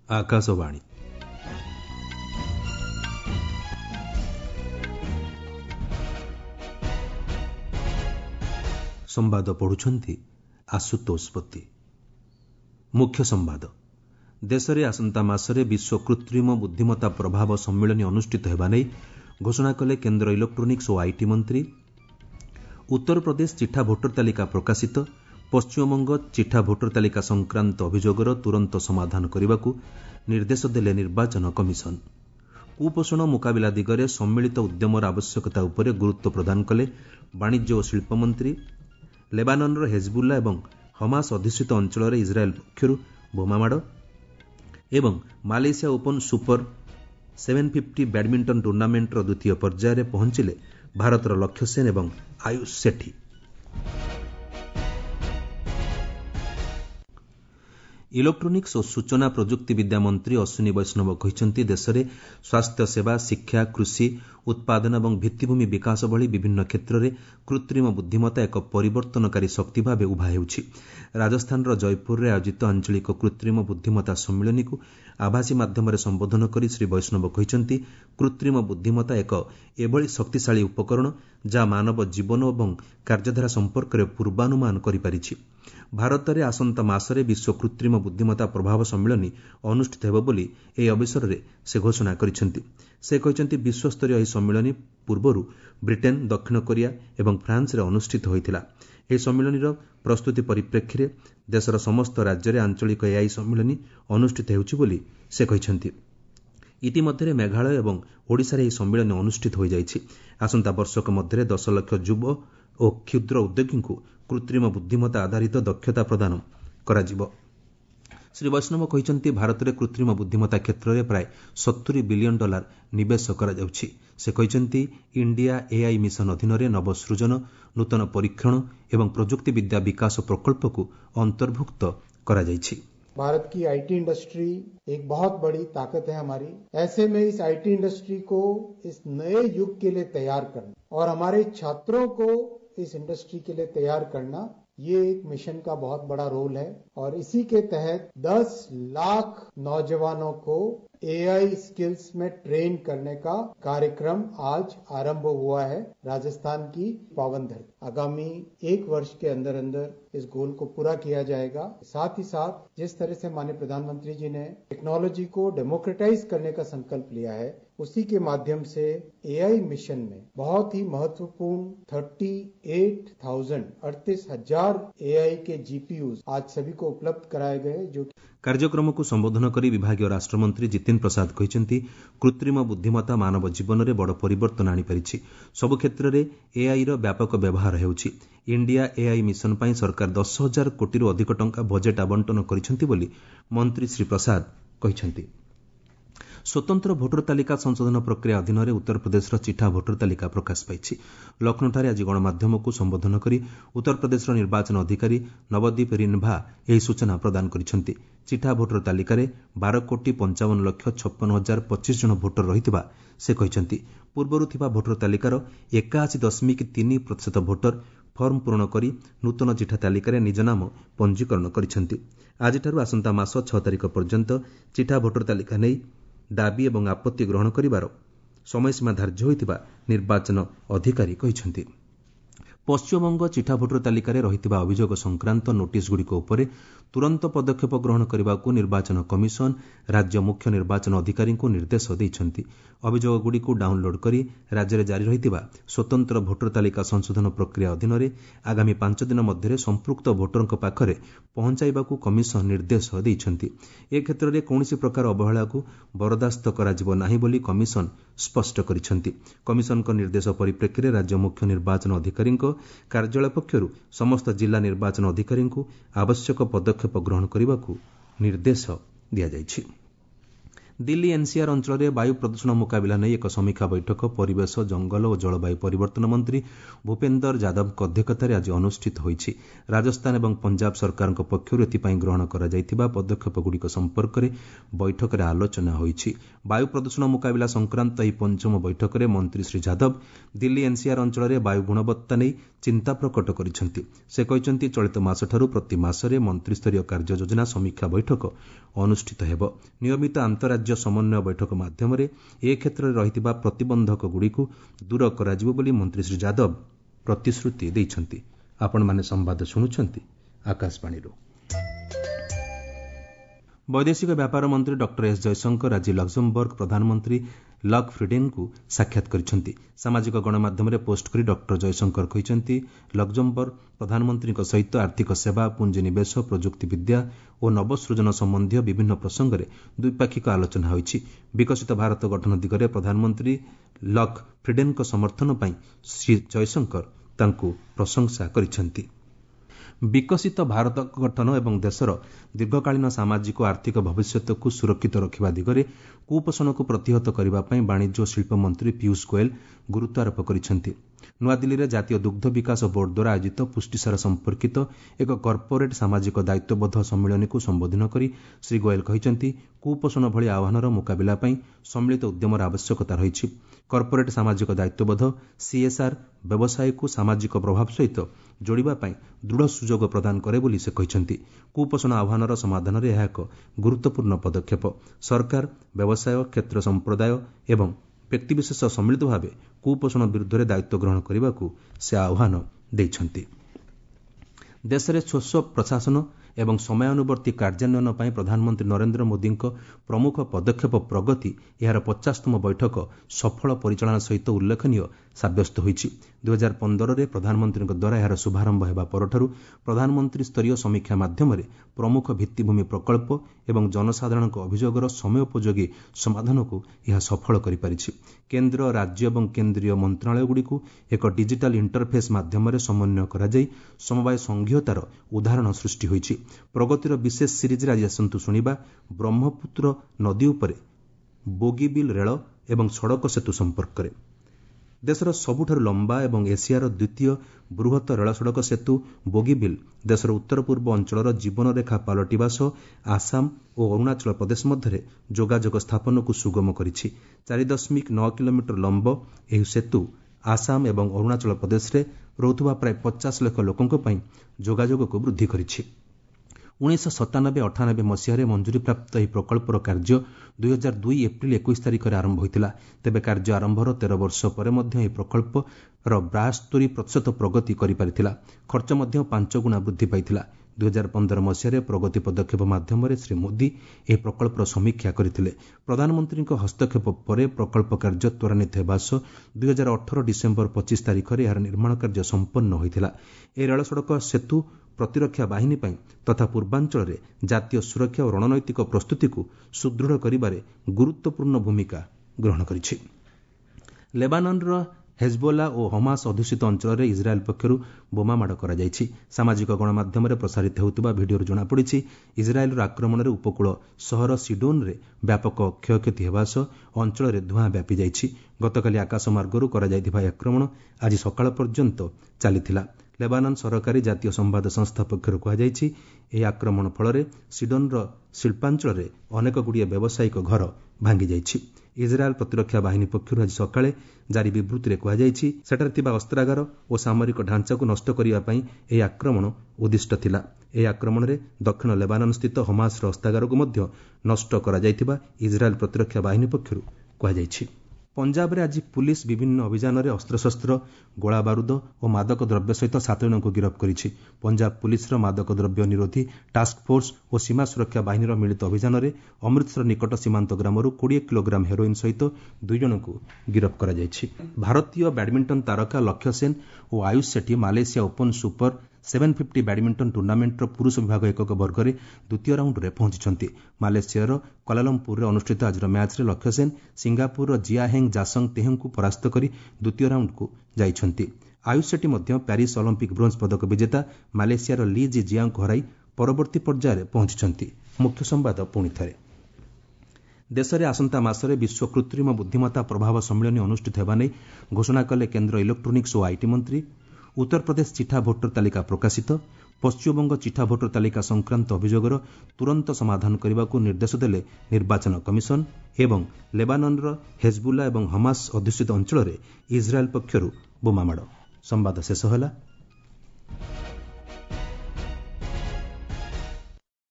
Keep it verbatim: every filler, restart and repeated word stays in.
आकाशवाणी संवाद पढ़ुछंती आशुतोष पति। मुख्य संवाद। देश में आसंता मासरे विश्व कृत्रिम बुद्धिमत्ता प्रभाव सम्मेलन अनुष्ठित हेबा नै घोषणा कले केन्द्र इलेक्ट्रोनिक्स और आईटी मंत्री। उत्तर प्रदेश चिठा भोटर तालिका प्रकाशित। पश्चिमबंग चिठा भोटर तालिका संक्रांत अभियोगर तुरंत समाधान करने को निर्देश देले निर्वाचन कमिशन। कुपोषण मुकाबिला दिगरे सम्मिलित उद्यमर आवश्यकता उपरे गुरुत्व प्रदान कले वाणिज्य और शिल्प मंत्री। लेबाननर हेजबुल्ला एवं हमास अधिष्ठित अंचल इज्राएल पक्षर बोमामाड़ एवं मालयेशिया ओपन सुपर सात सौ पचास बैडमिंटन टूर्नामेंटर द्वितीय पर्यायर पहुंचिले भारतर लक्ष्य सेन एवं आयुष सेठी। इलेक्ट्रोनिक्स और सूचना प्रजुक्ति विद्या मंत्री अश्विनी वैष्णव कहते देश में स्वास्थ्य सेवा, शिक्षा, कृषि उत्पादन और भित्तिभूमि विकास भली विभिन्न क्षेत्र में कृत्रिम बुद्धिमत्ता एक परिवर्तनकारी शक्ति भाव उभा होउछि। राजस्थान जयपुर में आयोजित आंचलिक कृत्रिम बुद्धिमत्ता सम्मेलन को आभासी माध्यम संबोधन कर श्री वैष्णव कहते कृत्रिम बुद्धिमत्ता एक एभली शक्तिशाली उपकरण जहाँ मानव जीवन और कार्यधारा संपर्क में पूर्वानुमान करिपारिछि। भारत में आसंता मासरे विश्व कृत्रिम बुद्धिमत्ता प्रभाव सम्मेलन अनुष्ठित हेब बोली एही अवसर में से घोषणा करिसेंति। से कहते विश्वस्तरीय यह सम्मेलन पूर्वर ब्रिटेन, दक्षिण कोरिया और फ्रांस में अनुष्ठित होइतिला। यह सम्मेलन प्रस्तुति परिप्रेक्षी में देशर समस्त राज्य में आंचलिक एआई सम्मेलन अनुष्ठित होउछि बोली से कहते। इतिमध्य मेघालय और ओडिशा यह सम्मेलन अनुष्ठित हो जाइछि। आसंता वर्षक मध्य दस लाख युव और क्षुद्र उद्योगी को कृत्रिम बुद्धिमत्ता आधारित दक्षता प्रदान कराजिबो। श्री वैष्णव कहते भारत में कृत्रिम बुद्धिमत्ता क्षेत्र में प्राय सत्तरी बिलियन डॉलर निवेश करा जाउछि। से कहते इंडिया एआई मिशन अधीन में नवसृजन, नूतन परीक्षण एवं प्रजुक्ति विद्या विकास प्रकल्प को अंतर्भुक्त करा जाइछि। भारत की आईटी इंडस्ट्री एक बहुत बड़ी ताकत है हमारी। ऐसे में इस आईटी इंडस्ट्री को इस नए युग के लिए तैयार करना और हमारे छात्रों को इस इंडस्ट्री के लिए तैयार करना, ये एक मिशन का बहुत बड़ा रोल है। और इसी के तहत दस लाख नौजवानों को एआई स्किल्स में ट्रेन करने का कार्यक्रम आज आरंभ हुआ है राजस्थान की पावन धरती। आगामी एक वर्ष के अंदर अंदर इस गोल को पूरा किया जाएगा। साथ ही साथ जिस तरह से माननीय प्रधानमंत्री जी ने टेक्नोलॉजी को डेमोक्रेटाइज करने का संकल्प लिया है, उसी के माध्यम से एआई मिशन में बहुत ही महत्वपूर्ण अड़तीस हजार एआई के जीपीयू आज सभी को उपलब्ध कराए गए। जो कार्यक्रम को संबोधन कर विभागीय राष्ट्रमंत्री जितेन्द्र प्रसाद कहते कृत्रिम बुद्धिमत्ता मानव जीवन में बड़ परिवर्तन आनीपारिछि। सबु क्षेत्र में एआई रो व्यापक व्यवहार हेउछि। इंडिया एआई मिशन पर सरकार दस हजार कोटी रु अधिक टंका बजेट आवंटन करिसेंति बोली मंत्री श्री प्रसाद कहते। स्वतंत्र भोटर तालिका संशोधन प्रक्रिया अधीन में उत्तर प्रदेश चिठा भोटर तालिका प्रकाश पाई। लखनऊଠାରେ आज गणमाध्यम को संबोधन कर उत्तर प्रदेश निर्वाचन अधिकारी नवदीप रिन्भा यह सूचना प्रदान करिसेंति। चिठा भोटर तालिका बारह कोटी पंचावन लक्ष छप्पन हजार पच्चीस जन भोटर रही से कहते। पूर्वर थिबा भोटर तालिकार एकाशी दशमिक तीन प्रतिशत भोटर फर्म पूरण कर नूतन चिठा तालिकार निज नाम पंजीकरण करिसेंति। आजिठारु आसंता मास छह तारिख पर्यंत चिठा भोटर तालिका नहीं दाबी एवं आपत्ति ग्रहण करिवार समयसीमा धार्य होइतिबा निर्वाचन अधिकारी कहिसेंति। पश्चिमबंग चिठा भोटर तालिकार रहितिबा अभियोग संक्रांत नोटिस गुड़िक उपरे तुरंत पदक्षेप ग्रहण करने को निर्वाचन कमिशन राज्य मुख्य निर्वाचन अधिकारी को निर्देश देइछंती। अभियोग गुड़िक डाउनलोड करी राज्य में जारी रहितिबा स्वतंत्र भोटर तालिका संशोधन प्रक्रिया अधीन में आगामी पांच दिन मध्य संपृक्त भोटर पाखरे पहुंचाइबाकू कमिशन निर्देश देइछंती। ए क्षेत्र में कौनसी प्रकार अवहेला को बरदास्त कराजिबो नाही बोली कमिशन स्पष्ट करिसेंती। कमिशन को निर्देश परिप्रेक्षी में राज्य मुख्य निर्वाचन अधिकारी कार्यालय पक्षरु समस्त जिला निर्वाचन अधिकारी को आवश्यक पदक्षेप ग्रहण करने को निर्देश दिया जाइछि। ଦିଲ୍ଲୀ ଏନ୍ସିଆର୍ ଅଞ୍ଚଳରେ ବାୟୁ ପ୍ରଦୂଷଣ ମୁକାବିଲା ନେଇ ଏକ ସମୀକ୍ଷା ବୈଠକ ପରିବେଶ ଜଙ୍ଗଲ ଓ ଜଳବାୟୁ ପରିବର୍ତ୍ତନ ମନ୍ତ୍ରୀ ଭୂପେନ୍ଦର ଯାଦବଙ୍କ ଅଧ୍ୟକ୍ଷତାରେ ଆଜି ଅନୁଷ୍ଠିତ ହୋଇଛି। ରାଜସ୍ଥାନ ଏବଂ ପଞ୍ଜାବ ସରକାରଙ୍କ ପକ୍ଷରୁ ଏଥିପାଇଁ ଗ୍ରହଣ କରାଯାଇଥିବା ପଦକ୍ଷେପଗୁଡ଼ିକ ସମ୍ପର୍କରେ ବୈଠକରେ ଆଲୋଚନା ହୋଇଛି। ବାୟୁ ପ୍ରଦୂଷଣ ମୁକାବିଲା ସଂକ୍ରାନ୍ତ ଏହି ପଞ୍ଚମ ବୈଠକରେ ମନ୍ତ୍ରୀ ଶ୍ରୀ ଯାଦବ ଦିଲ୍ଲୀ ଏନ୍ସିଆର୍ ଅଞ୍ଚଳରେ ବାୟୁ ଗୁଣବତ୍ତା ନେଇ ଚିନ୍ତା ପ୍ରକଟ କରିଛନ୍ତି। ସେ କହିଛନ୍ତି ଚଳିତ ମାସଠାରୁ ପ୍ରତି ମାସରେ ମନ୍ତ୍ରୀସ୍ତରୀୟ କାର୍ଯ୍ୟ ଯୋଜନା ସମୀକ୍ଷା ବୈଠକ ଅନୁଷ୍ଠିତ ହେବ। ନିୟମିତ ଆନ୍ତଃରାଜ୍ୟ ସମନ୍ୱୟ ବୈଠକ ମାଧ୍ୟମରେ ଏ କ୍ଷେତ୍ରରେ ରହିଥିବା ପ୍ରତିବନ୍ଧକଗୁଡ଼ିକୁ ଦୂର କରାଯିବ ବୋଲି ମନ୍ତ୍ରୀ ଶ୍ରୀ ଯାଦବ ପ୍ରତିଶ୍ରୁତି ଦେଇଛନ୍ତି। ଆପଣମାନେ ସମ୍ବାଦ ଶୁଣୁଛନ୍ତି ଆକାଶବାଣୀରୁ। ବୈଦେଶିକ ବ୍ୟାପାର ମନ୍ତ୍ରୀ ଡକ୍ଟର ଏସ୍ ଜୟଶଙ୍କର ଆଜି ଲକ୍ଜମବର୍ଗ ପ୍ରଧାନମନ୍ତ୍ରୀ ଲକ୍ ଫ୍ରିଡେନ୍ଙ୍କୁ ସାକ୍ଷାତ କରିଛନ୍ତି। ସାମାଜିକ ଗଣମାଧ୍ୟମରେ ପୋଷ୍ଟ କରି ଡକ୍ଟର ଜୟଶଙ୍କର କହିଛନ୍ତି ଲକ୍ଜମବର୍ଗ ପ୍ରଧାନମନ୍ତ୍ରୀଙ୍କ ସହିତ ଆର୍ଥିକ ସେବା, ପୁଞ୍ଜିନିବେଶ, ପ୍ରଯୁକ୍ତି ବିଦ୍ୟା ଓ ନବସୃଜନ ସମ୍ବନ୍ଧୀୟ ବିଭିନ୍ନ ପ୍ରସଙ୍ଗରେ ଦ୍ୱିପାକ୍ଷିକ ଆଲୋଚନା ହୋଇଛି। ବିକଶିତ ଭାରତ ଗଠନ ଦିଗରେ ପ୍ରଧାନମନ୍ତ୍ରୀ ଲକ୍ ଫ୍ରିଡେନ୍ଙ୍କ ସମର୍ଥନ ପାଇଁ ଶ୍ରୀ ଜୟଶଙ୍କର ତାଙ୍କୁ ପ୍ରଶଂସା କରିଛନ୍ତି। ବିକଶିତ ଭାରତ ଗଠନ ଏବଂ ଦେଶର ଦୀର୍ଘକାଳୀନ ସାମାଜିକ ଓ ଆର୍ଥିକ ଭବିଷ୍ୟତକୁ ସୁରକ୍ଷିତ ରଖିବା ଦିଗରେ କୁପୋଷଣକୁ ପ୍ରତିହତ କରିବା ପାଇଁ ବାଣିଜ୍ୟ ଓ ଶିଳ୍ପ ମନ୍ତ୍ରୀ ପୀୟୁଷ ଗୋୟଲ ଗୁରୁତ୍ୱାରୋପ କରିଛନ୍ତି। ନୂଆଦିଲ୍ଲୀରେ ଜାତୀୟ ଦୁଗ୍ଧ ବିକାଶ ବୋର୍ଡ ଦ୍ୱାରା ଆୟୋଜିତ ପୁଷ୍ଟିସାର ସମ୍ପର୍କିତ ଏକ କର୍ପୋରେଟ୍ ସାମାଜିକ ଦାୟିତ୍ୱବୋଧ ସମ୍ମିଳନୀକୁ ସମ୍ବୋଧନ କରି ଶ୍ରୀ ଗୋୟଲ କହିଛନ୍ତି କୁପୋଷଣ ଭଳି ଆହ୍ୱାନର ମୁକାବିଲା ପାଇଁ ସମ୍ମିଳିତ ଉଦ୍ୟମର ଆବଶ୍ୟକତା ରହିଛି। କର୍ପୋରେଟ୍ ସାମାଜିକ ଦାୟିତ୍ୱବୋଧ ସିଏସ୍ଆର୍ ବ୍ୟବସାୟକୁ ସାମାଜିକ ପ୍ରଭାବ ସହିତ ଯୋଡ଼ିବା ପାଇଁ ଦୃଢ଼ ସୁଯୋଗ ପ୍ରଦାନ କରେ ବୋଲି ସେ କହିଛନ୍ତି। କୁପୋଷଣ ଆହ୍ୱାନର ସମାଧାନରେ ଏହା ଏକ ଗୁରୁତ୍ୱପୂର୍ଣ୍ଣ ପଦକ୍ଷେପ। ସରକାର, ବ୍ୟବସାୟ, କ୍ଷେତ୍ର ସମ୍ପ୍ରଦାୟ ଏବଂ ବ୍ୟକ୍ତିବିଶେଷ ସମ୍ମିଳିତ ଭାବେ କୁପୋଷଣ ବିରୁଦ୍ଧରେ ଦାୟିତ୍ୱ ଗ୍ରହଣ କରିବାକୁ ସେ ଆହ୍ୱାନ ଦେଇଛନ୍ତି। ଦେଶରେ ସ୍ୱଚ୍ଛ ପ୍ରଶାସନ ଏବଂ ସମୟାନୁବର୍ତ୍ତୀ କାର୍ଯ୍ୟାନ୍ୱୟନ ପାଇଁ ପ୍ରଧାନମନ୍ତ୍ରୀ ନରେନ୍ଦ୍ର ମୋଦିଙ୍କ ପ୍ରମୁଖ ପଦକ୍ଷେପ ପ୍ରଗତି ଏହାର ପଚାଶତମ ବୈଠକ ସଫଳ ପରିଚାଳନା ସହିତ ଉଲ୍ଲେଖନୀୟ ସାବ୍ୟସ୍ତ ହୋଇଛି। ଦୁଇ ହଜାର ପନ୍ଦରରେ ପ୍ରଧାନମନ୍ତ୍ରୀଙ୍କ ଦ୍ୱାରା ଏହାର ଶୁଭାରମ୍ଭ ହେବା ପରଠାରୁ ପ୍ରଧାନମନ୍ତ୍ରୀ ସ୍ତରୀୟ ସମୀକ୍ଷା ମାଧ୍ୟମରେ ପ୍ରମୁଖ ଭିତ୍ତିଭୂମି ପ୍ରକଳ୍ପ ଏବଂ ଜନସାଧାରଣଙ୍କ ଅଭିଯୋଗର ସମୟୋପଯୋଗୀ ସମାଧାନକୁ ଏହା ସଫଳ କରିପାରିଛି। କେନ୍ଦ୍ର, ରାଜ୍ୟ ଏବଂ କେନ୍ଦ୍ରୀୟ ମନ୍ତ୍ରଣାଳୟଗୁଡ଼ିକୁ ଏକ ଡିଜିଟାଲ ଇଣ୍ଟରଫେସ୍ ମାଧ୍ୟମରେ ସମନ୍ୱୟ କରାଯାଇ ସମବାୟ ସଂଘୀୟତାର ଉଦାହରଣ ସୃଷ୍ଟି ହୋଇଛି। ପ୍ରଗତିର ବିଶେଷ ସିରିଜ୍ରେ ଆଜି ଆସନ୍ତୁ ଶୁଣିବା ବ୍ରହ୍ମପୁତ୍ର ନଦୀ ଉପରେ ବୋଗିବିଲ୍ ରେଳ ଏବଂ ସଡ଼କ ସେତୁ ସମ୍ପର୍କରେ। ଦେଶର ସବୁଠାରୁ ଲମ୍ବା ଏବଂ ଏସିଆର ଦ୍ୱିତୀୟ ବୃହତ୍ ରେଳ ସଡ଼କ ସେତୁ ବୋଗିବିଲ୍ ଦେଶର ଉତ୍ତର ପୂର୍ବ ଅଞ୍ଚଳର ଜୀବନରେଖା ପାଲଟିବା ସହ ଆସାମ ଓ ଅରୁଣାଚଳ ପ୍ରଦେଶ ମଧ୍ୟରେ ଯୋଗାଯୋଗ ସ୍ଥାପନକୁ ସୁଗମ କରିଛି। ଚାରି ଦଶମିକ ନଅ କିଲୋମିଟର ଲମ୍ବ ଏହି ସେତୁ ଆସାମ ଏବଂ ଅରୁଣାଚଳ ପ୍ରଦେଶରେ ରହୁଥିବା ପ୍ରାୟ ପଚାଶ ଲକ୍ଷ ଲୋକଙ୍କ ପାଇଁ ଯୋଗାଯୋଗକୁ ବୃଦ୍ଧି କରିଛି। ଉଣେଇଶହ ସତାନବେ ଅଠାନବେ ମସିହାରେ ମଞ୍ଜୁରୀପ୍ରାପ୍ତ ଏହି ପ୍ରକଳ୍ପର କାର୍ଯ୍ୟ ଦୁଇ ହଜାର ଦୁଇ ଏପ୍ରିଲ ଏକୋଇଶ ତାରିଖରେ ଆରମ୍ଭ ହୋଇଥିଲା। ତେବେ କାର୍ଯ୍ୟ ଆରମ୍ଭର ତେର ବର୍ଷ ପରେ ମଧ୍ୟ ଏହି ପ୍ରକଳ୍ପର ବାସ୍ତରି ପ୍ରତିଶତ ପ୍ରଗତି କରିପାରିଥିଲା। ଖର୍ଚ୍ଚ ମଧ୍ୟ ପାଞ୍ଚ ଗୁଣା ବୃଦ୍ଧି ପାଇଥିଲା। ଦୁଇ ହଜାର ପନ୍ଦର ମସିହାରେ ପ୍ରଗତି ପଦକ୍ଷେପ ମାଧ୍ୟମରେ ଶ୍ରୀ ମୋଦି ଏହି ପ୍ରକଳ୍ପର ସମୀକ୍ଷା କରିଥିଲେ। ପ୍ରଧାନମନ୍ତ୍ରୀଙ୍କ ହସ୍ତକ୍ଷେପ ପରେ ପ୍ରକଳ୍ପ କାର୍ଯ୍ୟ ତ୍ୱରାନ୍ୱିତ ହେବା ସହ ଦୁଇ ହଜାର ଅଠର ଡିସେମ୍ବର ପଚିଶ ତାରିଖରେ ଏହାର ନିର୍ମାଣ କାର୍ଯ୍ୟ ସମ୍ପନ୍ନ ହୋଇଥିଲା। ଏହି ରେଳ ସଡ଼କ ସେତୁ ପ୍ରତିରକ୍ଷା ବାହିନୀ ପାଇଁ ତଥା ପୂର୍ବାଞ୍ଚଳରେ ଜାତୀୟ ସୁରକ୍ଷା ଓ ରଣନୈତିକ ପ୍ରସ୍ତୁତିକୁ ସୁଦୃଢ଼ କରିବାରେ ଗୁରୁତ୍ୱପୂର୍ଣ୍ଣ ଭୂମିକା ଗ୍ରହଣ କରିଛି। ଲେବାନନର ହେଜବୋଲା ଓ ହମାସ ଅଧ୍ୟୁଷିତ ଅଞ୍ଚଳରେ ଇସ୍ରାଏଲ ପକ୍ଷରୁ ବୋମାମାଡ଼ କରାଯାଇଛି। ସାମାଜିକ ଗଣମାଧ୍ୟମରେ ପ୍ରସାରିତ ହେଉଥିବା ଭିଡ଼ିଓରୁ ଜଣାପଡ଼ିଛି ଇସ୍ରାଏଲର ଆକ୍ରମଣରେ ଉପକୂଳ ସହର ସିଡୋନରେ ବ୍ୟାପକ କ୍ଷୟକ୍ଷତି ହେବା ସହ ଅଞ୍ଚଳରେ ଧୂଆଁ ବ୍ୟାପିଯାଇଛି। ଗତକାଲି ଆକାଶମାର୍ଗରୁ କରାଯାଇଥିବା ଏହି ଆକ୍ରମଣ ଆଜି ସକାଳ ପର୍ଯ୍ୟନ୍ତ ଚାଲିଥିଲା। ଲେବାନନ ସରକାରୀ ଜାତୀୟ ସମ୍ବାଦ ସଂସ୍ଥା ପକ୍ଷରୁ କୁହାଯାଇଛି ଏହି ଆକ୍ରମଣ ଫଳରେ ସିଡୋନର ଶିଳ୍ପାଞ୍ଚଳରେ ଅନେକଗୁଡ଼ିଏ ବ୍ୟବସାୟିକ ଘର ଭାଙ୍ଗିଯାଇଛି। ଇସ୍ରାଏଲ ପ୍ରତିରକ୍ଷା ବାହିନୀ ପକ୍ଷରୁ ଆଜି ସକାଳେ ଜାରି ବିବୃତ୍ତିରେ କୁହାଯାଇଛି ସେଠାରେ ଥିବା ଅସ୍ତ୍ରାଗାର ଓ ସାମରିକ ଢାଞ୍ଚାକୁ ନଷ୍ଟ କରିବା ପାଇଁ ଏହି ଆକ୍ରମଣ ଉଦ୍ଦିଷ୍ଟ ଥିଲା। ଏହି ଆକ୍ରମଣରେ ଦକ୍ଷିଣ ଲେବାନନ ସ୍ଥିତ ହମାସର ଅସ୍ତ୍ରାଗାରକୁ ମଧ୍ୟ ନଷ୍ଟ କରାଯାଇଥିବା ଇସ୍ରାଏଲ ପ୍ରତିରକ୍ଷା ବାହିନୀ ପକ୍ଷରୁ କୁହାଯାଇଛି। ପଞ୍ଜାବରେ ଆଜି ପୁଲିସ୍ ବିଭିନ୍ନ ଅଭିଯାନରେ ଅସ୍ତ୍ରଶସ୍ତ୍ର, ଗୋଳାବାରୁଦ ଓ ମାଦକ ଦ୍ରବ୍ୟ ସହିତ ସାତ ଜଣଙ୍କୁ ଗିରଫ କରିଛି। ପଞ୍ଜାବ ପୁଲିସ୍ର ମାଦକ ଦ୍ରବ୍ୟ ନିରୋଧୀ ଟାସ୍କ ଫୋର୍ସ ଓ ସୀମା ସୁରକ୍ଷା ବାହିନୀର ମିଳିତ ଅଭିଯାନରେ ଅମୃତସର ନିକଟ ସୀମାନ୍ତ ଗ୍ରାମରୁ କୋଡ଼ିଏ କିଲୋଗ୍ରାମ ହେରୋଇନ୍ ସହିତ ଦୁଇ ଜଣଙ୍କୁ ଗିରଫ କରାଯାଇଛି। ଭାରତୀୟ ବ୍ୟାଡମିଣ୍ଟନ ତାରକା ଲକ୍ଷ୍ୟ ସେନ୍ ଓ Ayush Sethi Malaysia Open Super seven fifty badminton ଟୁର୍ଣ୍ଣାମେଣ୍ଟର ପୁରୁଷ ବିଭାଗ ଏକକ ବର୍ଗରେ ଦ୍ୱିତୀୟ ରାଉଣ୍ଡରେ ପହଞ୍ଚିଛନ୍ତି। ମାଲେସିଆର କ୍ୱାଲାଲମ୍ପୁରରେ ଅନୁଷ୍ଠିତ ଆଜିର ମ୍ୟାଚ୍ରେ ଲକ୍ଷ୍ୟ ସେନ୍ ସିଙ୍ଗାପୁରର ଜିଆହେଙ୍ଗ୍ ଜାସଙ୍ଗ ତେହଙ୍କୁ ପରାସ୍ତ କରି ଦ୍ୱିତୀୟ ରାଉଣ୍ଡକୁ ଯାଇଛନ୍ତି। ଆୟୁଷ ସେଠୀ ମଧ୍ୟ ପ୍ୟାରିସ୍ ଅଲିମ୍ପିକ୍ ବ୍ରୋଞ୍ଜ ପଦକ ବିଜେତା ମାଲେସିଆର ଲି ଜି ଜିଆଙ୍କୁ ହରାଇ ପରବର୍ତ୍ତୀ ପର୍ଯ୍ୟାୟରେ ପହଞ୍ଚିଛନ୍ତି। ମୁଖ୍ୟ ସମ୍ବାଦ ପୁଣି ଥରେ ଦେଶରେ ଆସନ୍ତା ମାସରେ ବିଶ୍ୱ କୃତ୍ରିମ ବୁଦ୍ଧିମତ୍ତା ପ୍ରଭାବ ସମ୍ମିଳନୀ ଅନୁଷ୍ଠିତ ହେବା ନେଇ ଘୋଷଣା କଲେ କେନ୍ଦ୍ର ଇଲେକ୍ଟ୍ରୋନିକ୍ସ ଓ ଆଇଟି ମନ୍ତ୍ରୀ। ଉତ୍ତରପ୍ରଦେଶ ଚିଠା ଭୋଟର ତାଲିକା ପ୍ରକାଶିତ। ପଶ୍ଚିମବଙ୍ଗ ଚିଠା ଭୋଟର ତାଲିକା ସଂକ୍ରାନ୍ତ ଅଭିଯୋଗର ତୁରନ୍ତ ସମାଧାନ କରିବାକୁ ନିର୍ଦ୍ଦେଶ ଦେଲେ ନିର୍ବାଚନ କମିଶନ। ଏବଂ ଲେବାନନର ହେଜବୁଲା ଏବଂ ହମାସ ଅଧ୍ୟୁଷିତ ଅଞ୍ଚଳରେ ଇସ୍ରାଏଲ ପକ୍ଷରୁ ବୋମାମାଡ଼। ସମ୍ବାଦ ଶେଷ ହେଲା।